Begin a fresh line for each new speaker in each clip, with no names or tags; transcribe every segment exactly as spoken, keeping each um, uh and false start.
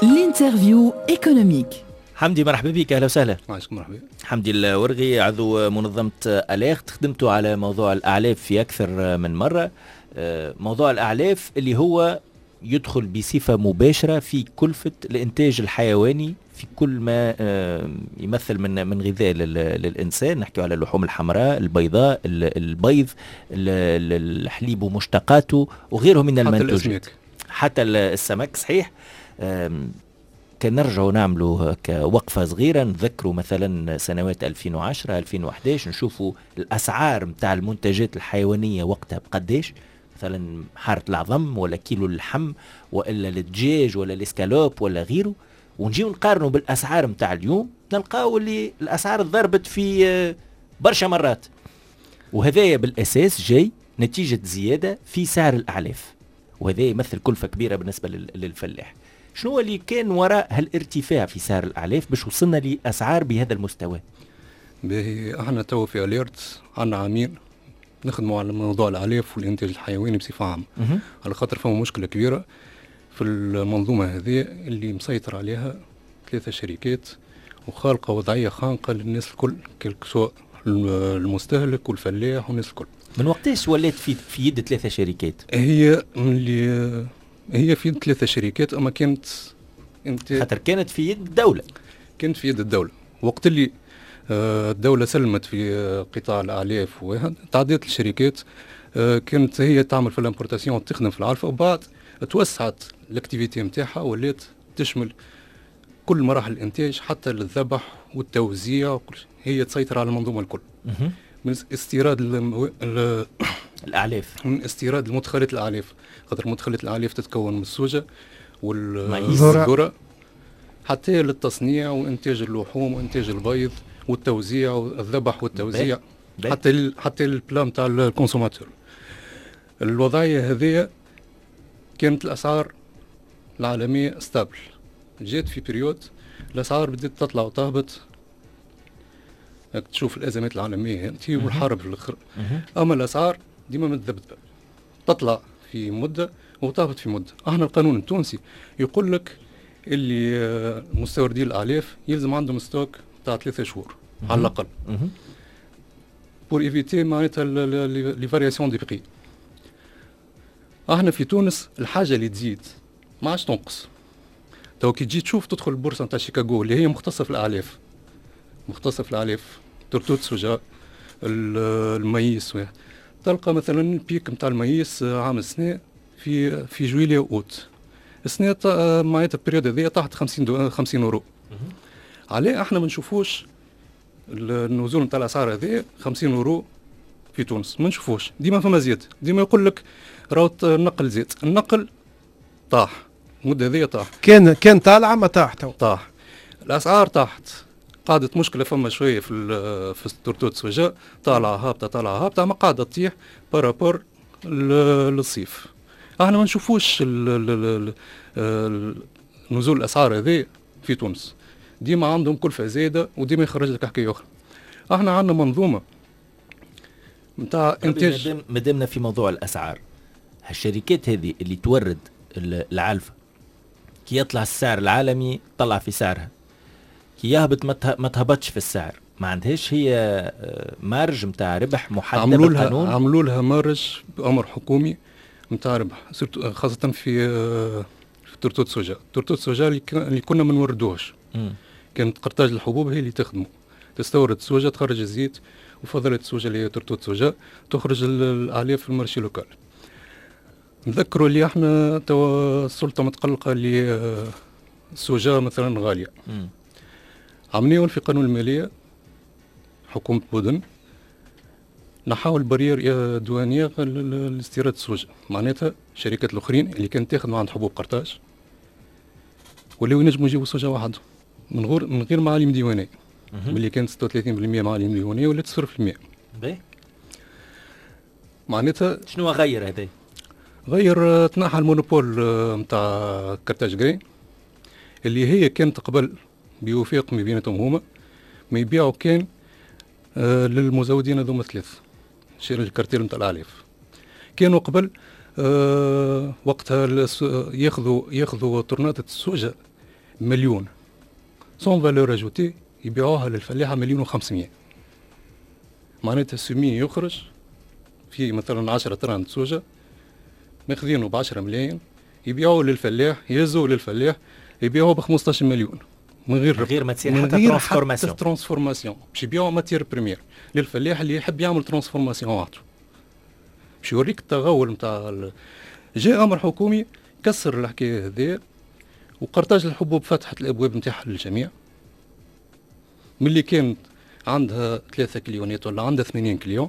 الانترفيو ايكونوميك.
حمدي مرحبا بك، اهلا وسهلا.
معكم مرحبا.
حمدي الورغي، عضو منظمه اليخت، خدمتوا على موضوع الاعلاف في اكثر من مره. موضوع الاعلاف اللي هو يدخل بصفه مباشره في كلفه الانتاج الحيواني في كل ما يمثل من من غذاء للانسان. نحكي على اللحوم الحمراء، البيضاء، البيض، الحليب ومشتقاته وغيره من المنتوجات، حتى السمك. صحيح. كان نرجعوا نعملوا كوقفة صغيرة، نذكروا مثلا سنوات ألفين وعشرة ألفين وأحد عشر، نشوفوا الأسعار متاع المنتجات الحيوانية وقتها بقديش، مثلا حارة العظم ولا كيلو اللحم ولا الدجاج ولا الاسكالوب ولا غيره، ونجيو نقارنوا بالأسعار متاع اليوم، نلقاو اللي الأسعار ضربت في برشا مرات. وهذا بالأساس جاي نتيجة زيادة في سعر الأعلاف، وهذا يمثل كلفة كبيرة بالنسبة للفلاح. شنو اللي كان وراء هالارتفاع في سعر الأعلاف باش وصلنا لأسعار بهذا المستوى؟
باهي احنا تو في اليرت عندنا عامين نخدموا على موضوع الأعلاف والإنتاج الحيواني بصفة عامة، على خاطر فما مشكلة كبيرة في المنظومة هذه اللي مسيطر عليها ثلاثة شركات وخالقة وضعية خانقة للناس الكل، سواء المستهلك والفلاح والناس الكل.
من وقتاش ولات في في يد ثلاثة شركات؟
هي اللي هي في ثلاثة شركات، أما كانت
انت خاطر كانت في يد الدولة.
كانت في يد الدولة وقت اللي الدولة سلمت في قطاع الأعلاف وتعديت الشركات، كانت هي تعمل في الامبورتاسيون وتخدم في العلفة، وبعد توسعت الاكتيفيتي نتاعها ولات تشمل كل مراحل الإنتاج حتى الذبح والتوزيع، هي تسيطر على المنظومة الكل. من استيراد
الأعلاف،
من استيراد المدخلات الأعلاف، خاطر مدخلات الأعلاف تتكون من السوجة والذرة، حتى للتصنيع وإنتاج اللحوم وإنتاج البيض والتوزيع والذبح والتوزيع، بي. حتى ال حتى البلان تاع الكونسوماتور. الوضعية هذه كانت الأسعار العالمية ستابل، جات في بريود الأسعار بدأت تطلع وتهبط، تشوف الأزمات العالمية انتي والحرب في الآخر، أما الأسعار ديما متذبذبة، تطلع في مدة وتهبط في مدة. احنا القانون التونسي يقول لك اللي مستوردي الأعلاف يلزم عندهم ستوك تاع ثلاثة شهور على الأقل، بور ايفيتي معناتها لي فارياسيون دي بري. احنا في تونس الحاجة اللي تزيد ما عادش تنقص. تو كي تجي تشوف تدخل البورصة نتاع شيكاغو اللي هي مختصة في الأعلاف، مختصة في الأعلاف، ترتوت سوجا، الميس، تلقى مثلا البيك نتاع الميس عام السنة في في جويلية وأوت، السنة معناتها البريود هذيا تحت خمسين خمسين أورو. عليه احنا ما نشوفوش النزول نتاع الأسعار هذه خمسين أورو في تونس، ما نشوفوش، ديما فما زيادة، ديما يقول لك راهو النقل زيت، النقل طاح، المدة هذيا طاح،
كان كان طالعة ما طاح،
طاح الأسعار تحت، قاعدة مشكلة فما شوية في في التورتوت سوجا، طالعة هابطة طالعة هابطة، ما قاعدة تطيح بارابور للصيف. احنا ما نشوفوش نزول الأسعار هذه في تونس، ديما عندهم كلفة زايدة وديما يخرج لك حكاية أخرى. احنا عندنا منظومة نتاع إنتاج.
مدامنا في موضوع الأسعار، هالشركات هذه اللي تورد العلفة كي يطلع السعر العالمي طلع في سعرها، كي يهبط ما تهبطش في السعر، ما عندهاش هي مارج متاع ربح محدد بالقانون؟
عملوا لها مارج بأمر حكومي متاع ربح، خاصة في في تورتوت سوجا. تورتوت سوجا اللي كنا ما نوردوهش، كانت قرطاج الحبوب هي اللي تخدمه، تستورد سوجا تخرج الزيت، وفضلت السوجا اللي هي تورتوت سوجا تخرج الأعلاف في المارشي لوكال. نذكروا اللي احنا توا السلطة متقلقة اللي السوجا مثلا غالية، عمليا في قانون المالية حكومة بودن نحاول برير دوانية لاستيراد السوجا، معناتها الشركات الأخرين اللي كانت تاخذ عند حبوب قرطاج ولو ينجموا يجيبوا سوجا واحد من غير من غير معالم ديوانية، اللي كانت ستة وثلاثين بالمئة معالم ديوانية ولات صفر بالمئة. معناتها
شنو غير هذا؟
غير تنحى المونوبول نتاع كرتاج جرين اللي هي كانت قبل بوفاق ما بيناتهم هما ما يبيعوا كان آه للمزودين هذوما ثلاث شير الكارتيل نتاع الأعلاف، كانوا قبل آه وقتها ياخذوا ياخذوا طرناطة السوجة مليون سون فالور اجوتي يبيعوها للفلاحه مليون وخمسمية. معناتها السمي يخرج في مثلا عشرة طران سوجه ماخذينه ب عشرة ملايين، يبيعوه للفلاح، يهزوه للفلاح يبيعوه ب خمسطاش مليون من غير
من غير ما تصير
من
حتى
غير
ترانسفورماسيون.
حتى ترانسفورماسيون باش يبيعوا ماتير بريمير للفلاح اللي يحب يعمل ترانسفورماسيون وحده. باش يوريك التغول نتاع ال... جاء امر حكومي كسر الحكايه هذه، وقرطاج الحبوب فتحت الابواب نتاعها للجميع. ملي كانت عندها ثلاثة كليونات ولا عندها ثمانين كليون،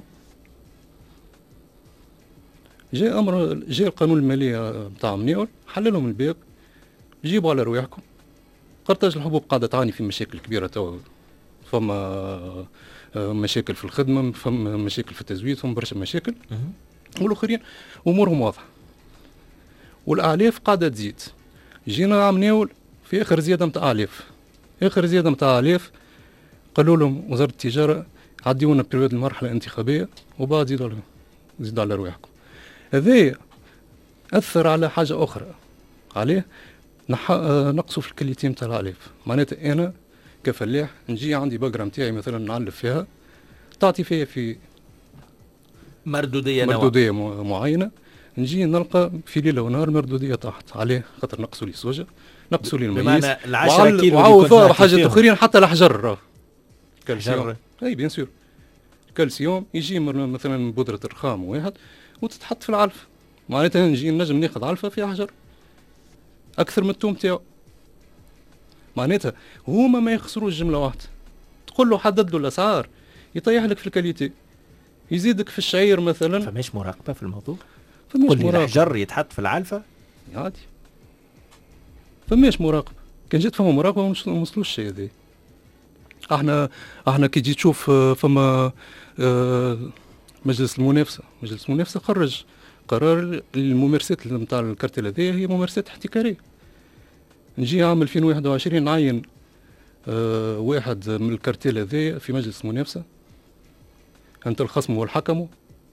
جاء امر جاء القانون الماليه نتاع منيول حللهم الباب، جيبوا على رواحكم. قرطاج الحبوب قاعده تعاني في مشاكل كبيره توا، فما مشاكل في الخدمه، فما مشاكل في التزويد، فما برشا مشاكل، والاخرين امورهم واضحه والاعلاف قاعده تزيد. جينا عام ناول في اخر زياده نتاع اعلاف، اخر زياده نتاع اعلاف قالوا لهم وزاره التجاره عديونا بريود المرحله الانتخابيه وبعد زيدوا على زيدوا على رواحكم. هذا اثر على حاجه اخرى، عليه نح... نقصوا في الكليتين نتاع الاعلاف. معناتها انا كفلاح نجي عندي بقره نتاعي مثلا نعلف فيها، تعطي فيها في
مردوديه
مردوديه نوع. معينه، نجي نلقى في ليله ونهار مردوديه طاحت عليه، خاطر نقصوا لي السوجه، نقصوا لي الميز،
بمعنى العشرة كيلو
وعوضوها بحاجات اخرين، حتى الحجر
كالسيوم.
اي بيان سور كالسيوم يجي مثلا من بودره الرخام واحد وتتحط في العلف. معناتها نجي نجم ناخذ علفه فيها حجر اكثر من التوم تاعو. معناتها هما ما يخسروش جمله واحده، تقول له حدد له الاسعار يطيح لك في الكاليتي، يزيدك في الشعير مثلا.
فماش مراقبه في الموضوع؟
فماش
قول لي
مراقبه
الحجر يتحط في العلفه
عادي، فماش مراقبه. كان جات فما مراقبه ما نوصلوش الشيء هذا. احنا احنا كي تجي تشوف فما مجلس المنافسه، مجلس المنافسه خرج قرار الممارسات نتاع الكارتيل هذه هي ممارسات احتكاريه. نجي عام ألفين وواحد وعشرين نعين اه واحد من الكارتيل هذه في مجلس المنافسه، انت الخصم والحكم.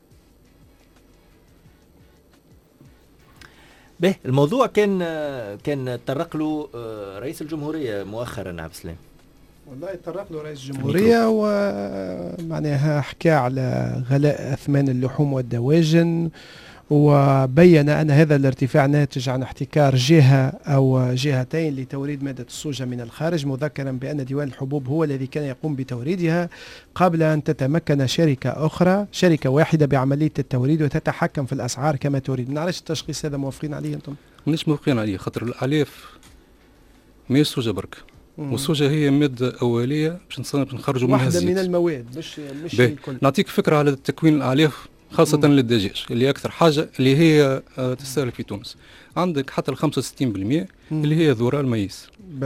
به الموضوع كان كان تطرق له رئيس الجمهوريه مؤخرا عبد السلام.
والله تطرق له رئيس الجمهوريه ومعناها حكى على غلاء اثمان اللحوم والدواجن، وبين أن هذا الارتفاع ناتج عن احتكار جهة أو جهتين لتوريد مادة الصوجة من الخارج، مذكرا بأن ديوان الحبوب هو الذي كان يقوم بتوريدها قبل أن تتمكن شركة أخرى، شركة واحدة بعملية التوريد وتتحكم في الأسعار كما تريد. نعرفش التشخيص هذا موافقين عليه أنتم؟
مش موافقين عليه، خاطر الأعلاف ما الصوجة برك، والصوجة هي مادة أولية باش نخرجوا منها
واحدة
الزيت.
من المواد مش مش الكل.
نعطيك فكرة على تكوين الأعلاف خاصة مم. للدجاج اللي أكثر حاجة اللي هي آه تستهلك في تونس. عندك حتى ال خمسة وستين بالمئة اللي هي ذرة الميز،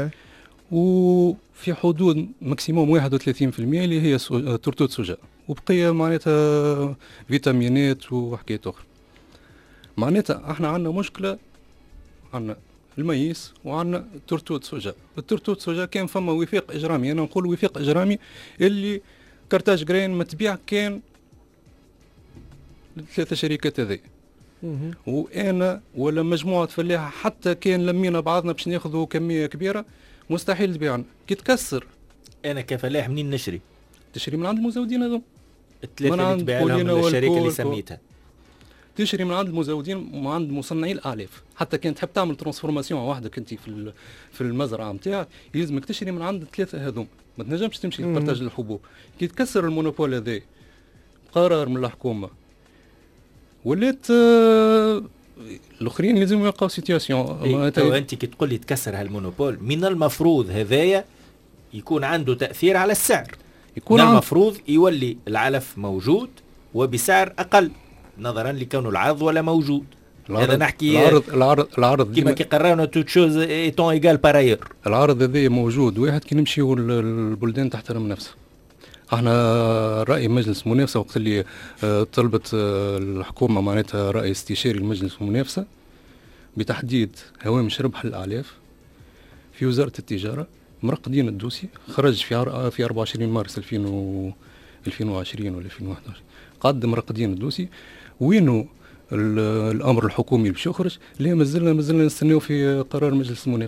وفي حدود ماكسيموم واحد وثلاثين بالمئة اللي هي سو... ترتوت سوجا، وبقية معناتها فيتامينات وحكايات أخرى. معناتها احنا عندنا مشكلة، عندنا الميز وعندنا ترتوت سوجا. الترتوت سوجا كان فما وفاق إجرامي، أنا نقول وفاق إجرامي اللي كارتاج جرين ما تبيع كان ثلاثة شركات هذي، وانا ولا مجموعه فلاحه حتى كان لمينا بعضنا باش ناخذوا كميه كبيره مستحيل تبيعنا. كي تكسر
انا كفلاح منين نشري؟
تشري من عند المزودين هذوم
الثلاثه اللي تبيع لهم الشركه اللي سميتها،
تشري من عند المزودين ومن عند مصنعي الاعلاف. حتى كان تحب تعمل ترانسفورماسيون وحدك انت في في المزرعه نتاعك يلزمك تشري من عند الثلاثه هذوم، ما تنجمش تمشي لبارتاج الحبوب. كي تكسر المونوبول هذا قرار من الحكومه ولات آه الاخرين لازم يلقاو سيتياسيون.
إيه انت كي تقول لي تكسر هالمونوبول، من المفروض هذايا يكون عنده تاثير على السعر، يكون من المفروض يولي العلف موجود وبسعر اقل نظرا لكونه العرض ولا موجود. هذا نحكي
العرض العرض العرض
كما كي قررنا تو تشوز ايتون ايغال باراير.
العرض هذا موجود واحد كي نمشيو البلدان تحترم نفسها. احنا رأي مجلس المنافسة وقت اللي طلبت الحكومة معناتها رأي استشاري لمجلس المنافسة بتحديد هوامش ربح الأعلاف في وزارة التجارة، مرقدين الدوسي، خرج في في أربعة وعشرين مارس ألفين وعشرين ولا ألفين وواحد وعشرين، قدم مرقدين الدوسي. وينه الأمر الحكومي باش يخرج؟ لا مازلنا مازلنا نستناو في قرار مجلس المنافسة.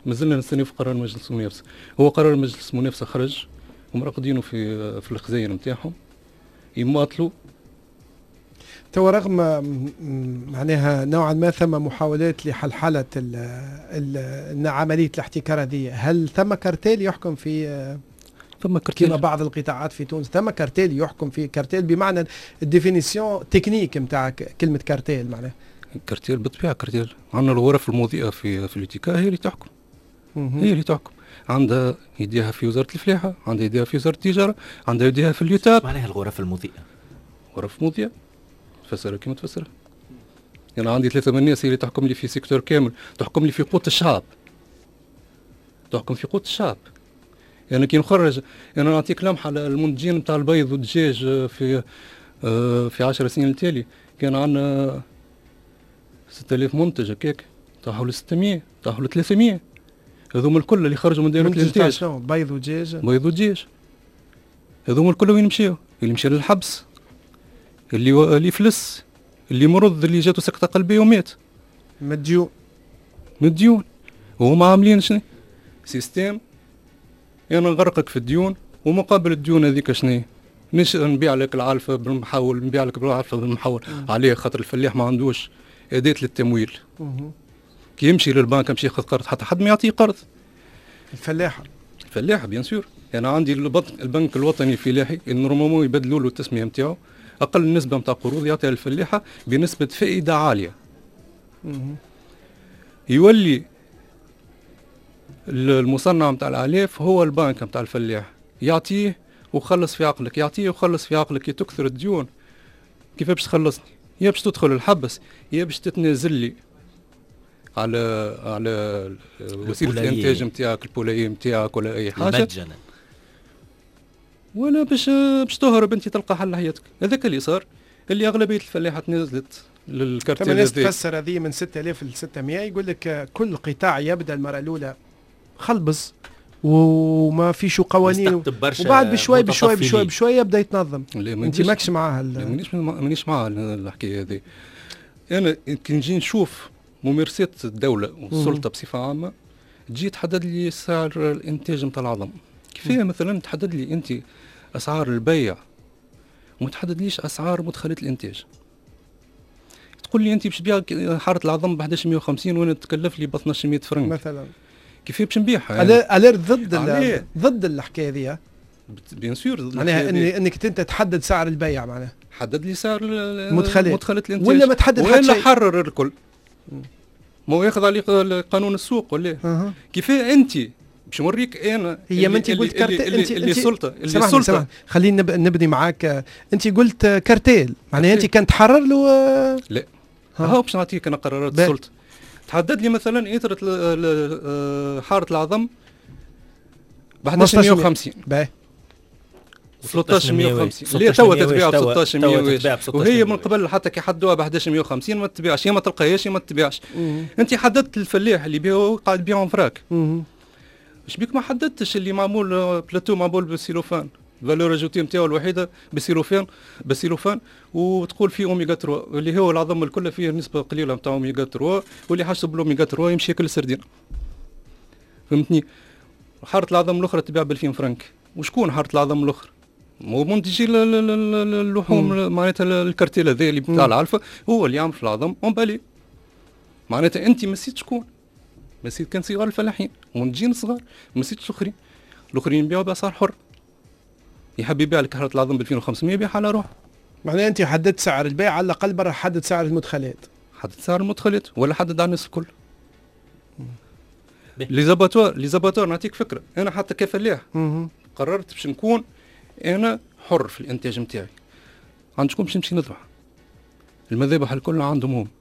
مازلنا نستنيو في قرار مجلس المنافسه. هو قرار مجلس المنافسه خرج ومراقدينه في في الخزاين نتاعهم يماطلوا.
تو رغم معناها نوعا ما ثم محاولات لحلحله ال ال عمليه الاحتكار هذه، هل ثم كارتيل يحكم في
ثم كارتيل
كما بعض القطاعات في تونس؟ ثم كارتيل يحكم في كارتيل بمعنى الديفينيسيون تكنيك نتاع كلمه كارتيل. معناها
كارتيل بالطبيعه كارتيل عندنا الغرف المضيئه في في الاتكاء هي اللي تحكم. هي اللي تحكم، عندها يديها في وزاره الفلاحه، عندها يديها في وزاره التجاره، عندها يديها في اليوتاب.
معناها الغرف المضيئه
غرف مضيئه تفسرها كما تفسرها. يعني عندي ثلاثه من الناس هي اللي تحكم لي في سيكتور كامل، تحكم لي في قوت الشعب، تحكم في قوت الشعب. يعني كي نخرج، يعني نعطيك لمحه على المنتجين نتاع البيض والدجاج في آه في عشر سنين التالي كان عندنا ستة آلاف منتج هكاك، طاحوا ل ستمية، طاحوا ل ثلاثمية. هذوما الكل اللي خرجوا من دائره الانتاج.
بيض ودجاج
بيض ودجاج هذوما الكل وين مشاو؟ اللي مشى للحبس، اللي و... اللي فلس، اللي مرض، اللي جاته سكته قلبيه ومات،
مديون
مديون. وهما عاملين شنو؟ سيستم انا نغرقك في الديون، ومقابل الديون هذيك شنو؟ نش نبيع لك العلفه بالمحول، نبيع لك العلفه بالمحول عليه، خاطر الفلاح ما عندوش اداه للتمويل. كي يمشي للبنك يمشي ياخذ قرض، حتى حد ما يعطيه قرض.
الفلاحه
الفلاحه بيان سور. انا يعني عندي البنك الوطني الفلاحي نورمالمون يبدلوا له التسميه نتاعو، اقل نسبه نتاع قروض يعطيها للفلاحه بنسبه فائده عاليه. يولي المصنع نتاع الاعلاف هو البنك نتاع الفلاح، يعطيه وخلص في عقلك، يعطيه وخلص في عقلك. تكثر الديون كيف باش تخلصني؟ يا باش تدخل الحبس، يا باش تتنازل لي على على وسيله الانتاج نتاعك، البولايي نتاعك ولا اي حاجه
مجانا،
ولا باش باش تهرب انت تلقى حل حياتك. هذاك اللي صار، اللي اغلبيه الفلاحات نزلت للكارتيل.
الناس تفسر هذه من ستة آلاف ل ستمية، يقول لك كل قطاع يبدا المره الاولى خلبص وما فيش قوانين، وبعد بشوي بشوي بشوي بشوي يبدا يتنظم. انت ماكش معاها؟
مانيش مانيش معاها الحكايه هذه. انا كي نجي نشوف ممارسات الدوله والسلطه بصفه عامه، تجي تحدد لي سعر الانتاج نتاع العظم. كيفاه مثلا تحدد لي انت اسعار البيع وما تحددليش اسعار مدخلات الانتاج؟ تقول لي انت باش تبيع حاره العظم ب أحد عشر مية وخمسين وانا تكلف لي ب اثناش مية فرنك
مثلا،
كيفاه باش نبيعها؟
يعني الير ضد ضد الحكايه ذي.
بيان سور
معناها اني انك انت تحدد سعر البيع، معناها
حدد لي سعر
مدخلات
مدخلات الانتاج،
ولا ما تحدد حتى
شيء، ولا حرر الكل. ما هو ياخذ عليه قانون السوق ولا
أه.
كيفاه انت باش نوريك انا؟
هي ما انت قلت كارتيل،
انت اللي السلطه اللي
سمعني
السلطه
سمعني. خلينا نب... نبني معاك. انت قلت كارتيل، معناها انت كان تحرر له؟
لا ها باش نعطيك انا قرارات بي. السلطه تحدد لي مثلا اثره حاره العظم ب أحد عشر مية وخمسين
باهي
ستة عشر مية وخمسين اللي توا تتباع ب ستة عشر مية، وهي من قبل حتى كي حدوها ب أحد عشر مية وخمسين ما تبيعش، يا ما تلقاهاش يا ما تبيعش. انت حددت الفلاح اللي بيعوا قاعد يبيعهم فراك، اش بيك ما حددتش اللي معمول بلاتو معمول بالسيلوفان، فالور اجوتي نتاعو الوحيده بسيلوفان بسيلوفان، وتقول فيه اوميغا ثلاثة اللي هو العظم الكل فيه نسبه قليله نتاع اوميغا ثلاثة، واللي حاسب بالاوميغا ثلاثة يمشي ياكل السردين. فهمتني؟ حاره العظم الاخرى تباع ب ألفين فرنك، وشكون حاره العظم الاخرى؟ مو منتجي اللحوم معناتها الكارتيل هذا اللي بتاع العلفه هو اللي يعمل في العظم اون بالي. معناتها انت مسيت شكون؟ مسيت كان صغار الفلاحين ومنتجين صغار، مسيت الاخرين، الاخرين يبيعوا باسعار حر. يحب يبيع لك حاره العظم ب ألفين وخمسمية يبيعها على روحه.
معناها انت حددت سعر البيع على الاقل، برا حدد سعر المدخلات،
حدد سعر المدخلات ولا حدد على الناس الكل. لي زاباتوار لي زاباتوار نعطيك فكره، انا حتى كفلاح قررت باش نكون انا حر في الانتاج نتاعي. عندكم باش نمشي نذبح المذابح الكل عندهم هم،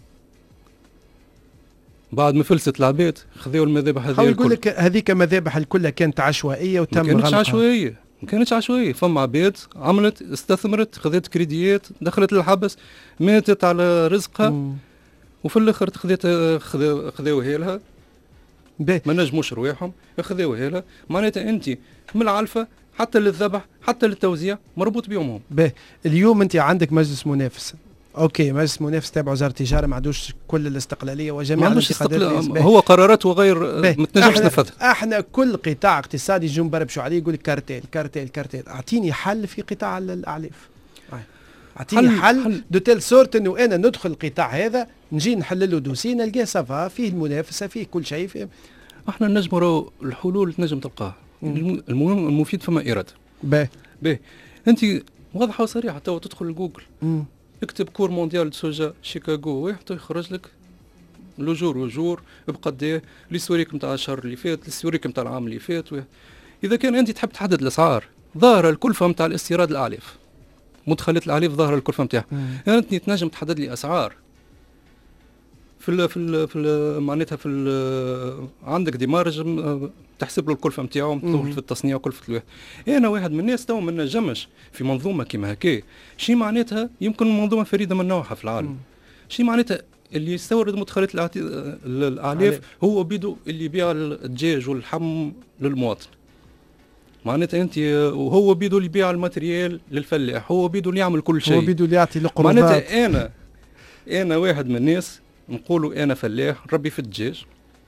بعد ما فلست العباد خذوا المذابح هذه الكل.
يقول لك هذيك مذابح الكل كانت عشوائيه وتم غلقها.
ما كانتش عشوائيه، ما كانتش عشوائيه، فما عباد عملت استثمرت، خذت كريديات، دخلت للحبس، ماتت على رزقها. مم. وفي الاخر خذت خذوها لها، ما نجموش رواحهم خذوها لها. معناتها انت من العلفه حتى للذبح حتى للتوزيع مربوط بيهم هم.
باهي اليوم انت عندك مجلس منافسه اوكي مجلس منافس تابع وزاره التجاره ما عندوش كل الاستقلاليه وجميع الانتقادات
استقل... هو قراراته غير ما تنجمش تنفذها.
احنا كل قطاع اقتصادي يجوا بربشوا عليه يقول لك كارتيل كارتيل كارتيل. اعطيني حل في قطاع الاعلاف، اعطيني حل, حل, حل دو تيل سورت انه انا ندخل القطاع هذا نجي نحل له دوسي نلقاه سافا فيه المنافسه فيه كل شيء فيه.
احنا نجموا الحلول تنجم تلقاها. المهم المفيد فما اراده.
باهي
باهي انت واضحه وصريحه. تو تدخل لجوجل اكتب كور مونديال سوجا شيكاغو واحد يخرج لك لو جور وجور بقديه ليستوريك نتاع الشهر اللي فات ليستوريك نتاع العام اللي فات. اذا كان انت تحب تحدد الاسعار ظاهره الكلفه نتاع الاستيراد الاعلاف مدخلات الاعلاف ظاهره الكلفه نتاعها. يعني انت تنجم تحدد لي اسعار في ال في ال في ال معناتها في ال عندك ديمارج تحسب له الكلفه نتاعو كلفه التصنيع وكلفه الواحد. انا واحد من الناس تو ما نجمش في منظومه كيما هكا. شي معناتها يمكن منظومه فريده من نوعها في العالم. شي معناتها اللي يستورد مدخلات الاعلاف هو بيدو اللي يبيع الدجاج واللحم للمواطن. معناتها انت وهو بيدو اللي يبيع الماتريال للفلاح، هو بيدو اللي يعمل كل شيء،
هو بيدو اللي يعطي القروضات.
معناتها انا انا واحد من الناس نقولوا انا فلاح ربي في الدجاج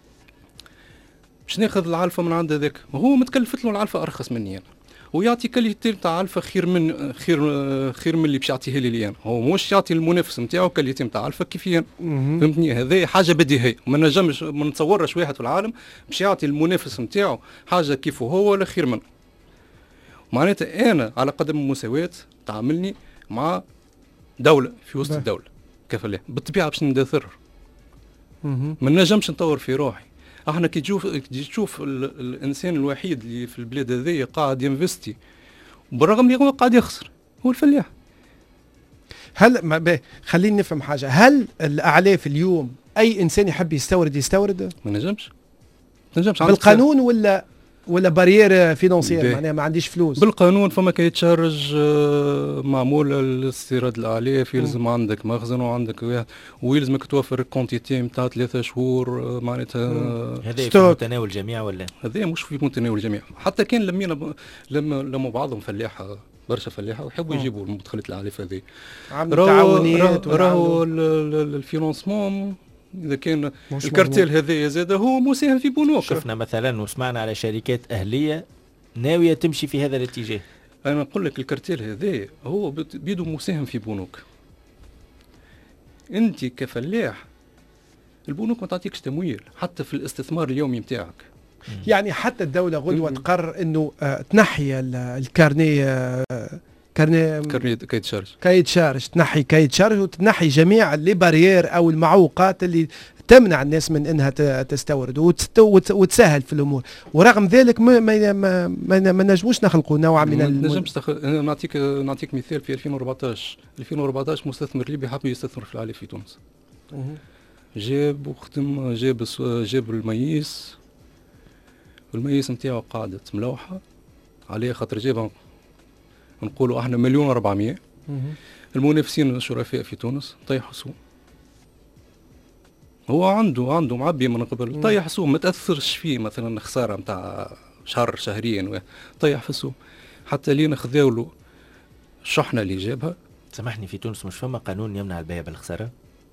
باش ناخذ العلفه من عند هذاك وهو متكلفت له العلفه ارخص مني انا ويعطي كاليتي تاع علفه خير من خير خير من اللي باش يعطيه لي انا. هو مش يعطي المنافس نتاعو كاليتي نتاع علفه كيفيا. فهمتني؟ هذه حاجه بديهيه ما نجمش ما نتصورش واحد في العالم باش يعطي المنافس نتاعو حاجه كيفه هو ولا خير منه. معناتها انا على قدم المساواه تعاملني مع دوله في وسط الدوله كفلاح بالطبيعه باش ندثر ما نجمش نطور في روحي. احنا كي تشوف كي تشوف الانسان الوحيد اللي في البلاد هذه قاعد ينفستي بالرغم اللي هو قاعد يخسر هو الفلاح.
هل ما خليني نفهم حاجه، هل الاعلاف اليوم اي انسان يحب يستورد يستورد؟
ما نجمش ما نجمش
بالقانون ولا ولا بارير فينانسيير معناها ما عنديش فلوس؟
بالقانون فما كيتشارج معمول الاستيراد الاعلاف يلزم مم. عندك مخزن وعندك واحد ويلزمك توفر كونتيتي نتاع ثلاثة شهور معناتها.
هذا في متناول الجميع ولا؟
هذا مش في متناول الجميع. حتى كان لمينا ب... لما لما بعضهم فلاحه برشا فلاحه ويحبوا يجيبوا المدخلات الاعلاف هذه
عملوا تعاونيات
راهو الفينانسمون إذا كان الكارتيل هذا زاد هو مساهم في بنوك.
شفنا مثلا وسمعنا على شركات أهلية ناوية تمشي في هذا الاتجاه.
أنا نقول لك الكارتيل هذا هو بيدو مساهم في بنوك. أنت كفلاح البنوك ما تعطيكش تمويل حتى في الاستثمار اليومي متاعك.
يعني حتى الدولة غدوة تقرر إنه آه تنحي الكارني آه كارني
كارني كايت شارج
كايت شارج تنحي كايت شارج وتنحي جميع لي بارير او المعوقات اللي تمنع الناس من انها تستورد وتسهل في الامور. ورغم ذلك ما ما ما, ما, ما نجموش نخلقوا نوع من
ما نجمش تخل... نعطيك نعطيك مثال في ألفين وأربعطاش ألفين وأربعطاش مستثمر ليبي حاب يستثمر في العلاف في تونس. جاب وختم جاب جاب الميس والميس نتاعو قاعدة ملوحة عليه خاطر جابها نقولوا احنا مليون وأربعمية. المنافسين الشرفاء في تونس طيحوا سوق. هو عنده عنده معبي من قبل طيح سوق ما تاثرش فيه مثلا خساره نتاع شهر شهرين طيح في السوق حتى لين خذاو له الشحنه اللي جابها.
سامحني في تونس مش فما قانون يمنع البيع بالخساره؟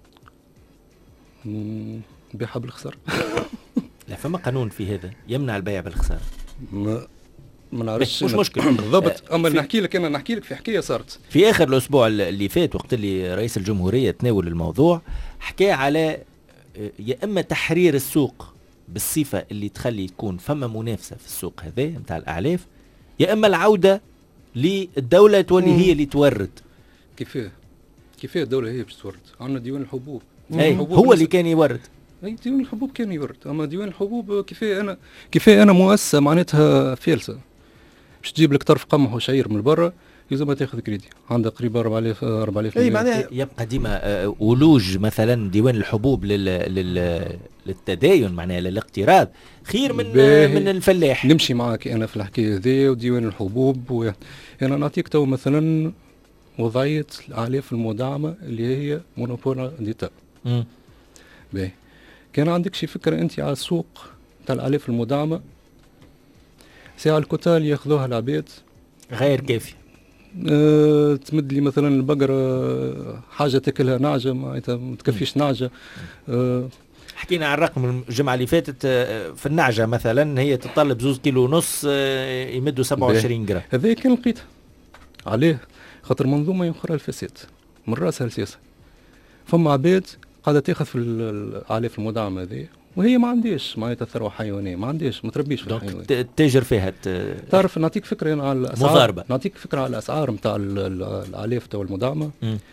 بيعها بالخساره؟
لا فما قانون في هذا يمنع البيع بالخساره.
ما ما نعرفش
مش مشكل
بالضبط. اما نحكي لك انا نحكي لك في حكايه صارت
في اخر الاسبوع اللي فات وقت اللي رئيس الجمهوريه تناول الموضوع حكى على يا اما تحرير السوق بالصفه اللي تخلي يكون فما منافسه في السوق هذا نتاع الاعلاف يا اما العوده للدوله تولي هي اللي تورد.
كيفاه كيفاه الدوله هي باش تورد؟ عندنا ديوان الحبوب
اي هو اللي كان يورد.
اي ديوان الحبوب كان يورد. اما ديوان الحبوب كيفاه انا كيفاه انا مؤسسه معناتها فالسه باش تجيب لك طرف قمح وشعير من برا يلزم تاخذ كريدي عندها قريبه أربعة آلاف أربعة آلاف.
اي معناها يبقى ديما ولوج مثلا ديوان الحبوب لل لل للتداين معناها للاقتراض خير من من الفلاح.
نمشي معك انا في الحكايه ذي وديوان الحبوب و... انا نعطيك تو مثلا وضعيه الاعلاف المدعمه اللي هي مونوبول ديتا. باهي كان عندك شي فكره انت على السوق تاع الاعلاف المدعمه ساعه الكتال ياخذوها العباد
غير كافيه
أه تمد لي مثلا البقرة حاجة تاكلها نعجة ما تكفيش نعجة. أه
حكينا عن الرقم الجمعة اللي فاتت في النعجة مثلا هي تطلب زوز كيلو ونص يمدوا سبعة وعشرين جرام.
هذا كان لقيتها عليه خاطر منظومة ينخرها الفساد من رأسها السياسة. فما عباد قاعدة تاخذ في الأعلاف المدعمة هذه وهي ما عنديش معناتها ثروة حيوانية ما عنديش ما تربيش في الحيوان.
تاجر فيها ت...
تعرف نعطيك فكرة أنا على الأسعار.
مضاربة.
نعطيك فكرة على الأسعار نتاع الأعلاف تو المدعمة.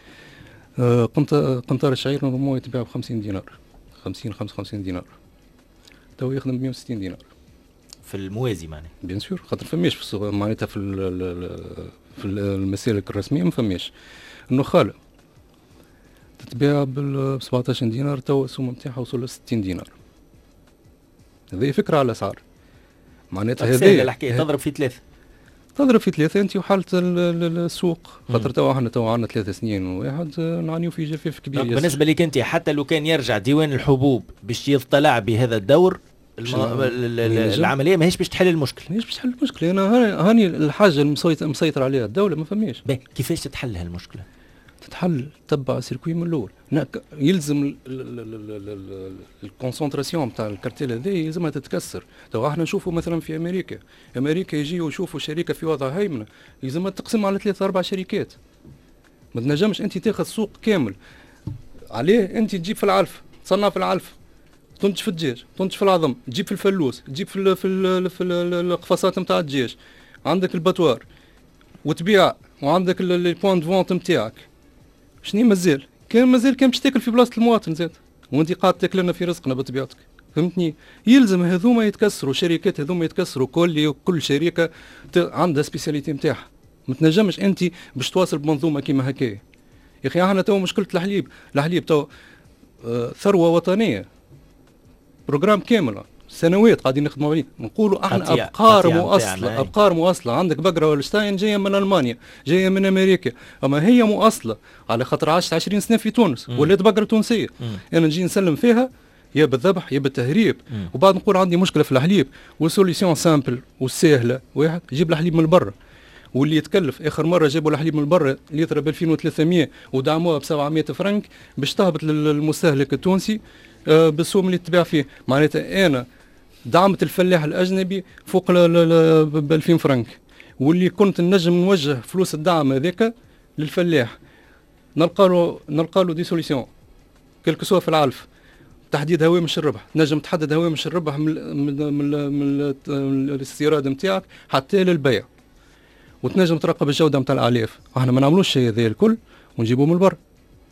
آه قنط قنطار الشعير نورمالمون يتباع ب خمسين دينار خمسين خمسة وخمسين دينار تو يخدم ب مئة وستين دينار
في الموازي معناها.
بيان سور خاطر فماش في السوق معناتها في في المسالك الرسمية ما فماش. النخالة تتباع ب سبعطاش دينار تو السوم نتاعها وصل ل ستين دينار. هذه فكرة على الأسعار معناتها
هذه الحكاية تضرب في ثلاثة
تضرب في ثلاثة أنت وحالة السوق خاطر تو احنا تو عندنا ثلاث سنين واحد نعانيو في جفاف كبير.
بالنسبة لك أنت حتى لو كان يرجع ديوان الحبوب باش يطلع بهذا الدور الم... العملية ماهيش باش تحل المشكل.
ماهيش باش تحل المشكل. أنا هاني الحاجة المسيطر مسيطر عليها الدولة ما فماش.
كيفاش تتحل هالمشكلة؟
تتحل تبع سيركوي من الاول. يلزم الكونسنتراسيون نتاع الكارتيل هذه يلزمها تتكسر. تو احنا نشوفوا مثلا في امريكا امريكا يجيوا يشوفوا شركه في وضع هيمنه يلزمها تقسم على ثلاثة اربع شركات. ما تنجمش انت تاخذ سوق كامل عليه انت تجيب في العلف تصنع في العلف تنتج في الدجاج تنتج في العظم تجيب في الفلوس تجيب في ال في ال في القفصات نتاع الدجاج عندك الباتوار وتبيع وعندك لي بوان دو فونت نتاعك. شنو مازال كان مازال كان باش تاكل في بلاصه المواطن زاد وانت قاعد تاكل لنا في رزقنا بطبيعتك فهمتني. يلزم هذوما يتكسروا شركات هذوما يتكسروا كل كل شركه عندها سبيسياليتي نتاعها. ما تنجمش انت باش تواصل بمنظومه كيما هكايا. يا اخي احنا تو مشكله الحليب الحليب تو آه ثروه وطنيه بروجرام كامل سنوات قاعدين نخدموا عليه نقولوا احنا ابقار مؤصله ابقار مؤصله. عندك بقره هولشتاين جايه من المانيا جايه من امريكا اما هي مؤصله على خاطر عاشت عشرين سنه في تونس ولات بقره تونسيه. انا يعني نجي نسلم فيها يا بالذبح يا بالتهريب مم. وبعد نقول عندي مشكله في الحليب والسوليسيون سامبل والسهله واحد يجيب الحليب من برا واللي يتكلف اخر مره جابوا الحليب من برا لتر ب ألفين وثلاثمية ودعموها ب سبعمية فرنك باش تهبط للمستهلك التونسي آه بالسوم اللي تباع فيه. معناتها انا دعمت الفلاح الاجنبي فوق ب ألفين فرنك واللي كنت نجم نوجه فلوس الدعم هذاك للفلاح نلقى له نلقى له دي سوليسيون كلك سوا في العلف. تحديد هوامش الربح نجم تحدد هوامش الربح من من من, من الاستيراد نتاعك حتى للبيع وتنجم تراقب الجوده نتاع الاعلاف. احنا ما نعملوش الشيء هذا الكل ونجيبوه من البر.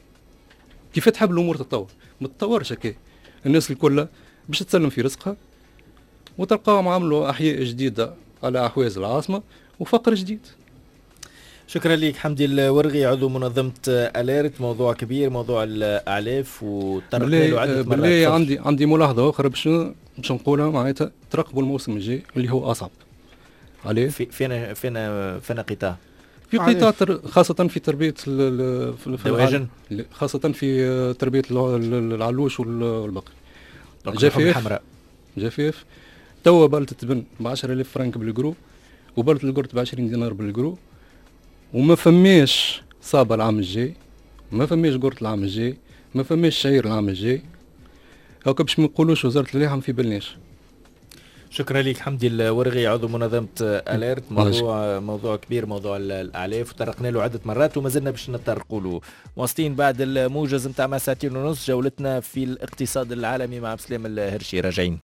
كيف تحب الامور تتطور؟ ما تتطورش هكا. الناس الكل باش تسلم في رزقها وتلقاهم عملوا احياء جديده على احواز العاصمه وفقر جديد.
شكرا لك حمدي الورغي عضو منظمه اليرت. موضوع كبير موضوع الاعلاف وطرقنا له عده مرات.
بالله عندي عندي ملاحظه اخرى باش باش نقولها معناتها ترقبوا الموسم الجاي اللي هو اصعب عليه.
في فينا فينا فينا قطاع
في قطاع خاصه في تربيه الدواجن خاصه في تربيه العلوش والبقر.
جفاف حمراء
جفاف توا بلت تبن ب عشرة آلاف فرنك بالجرو وبلت القرط ب عشرين دينار بالجرو وما فماش صابه العام الجاي ما فماش قرط العام الجاي ما فماش شعير العام الجاي هاكا باش ما نقولوش وزاره اللحم في بالناش.
شكرا لك حمدي الورغي عضو منظمه اليرت. موضوع موضوع كبير موضوع الاعلاف وطرقنا له عده مرات وما زلنا باش نتطرقوا له. واصلين بعد الموجز نتاع ما ساعتين ونص جولتنا في الاقتصاد العالمي مع عبد السلام الهرشي. راجعين.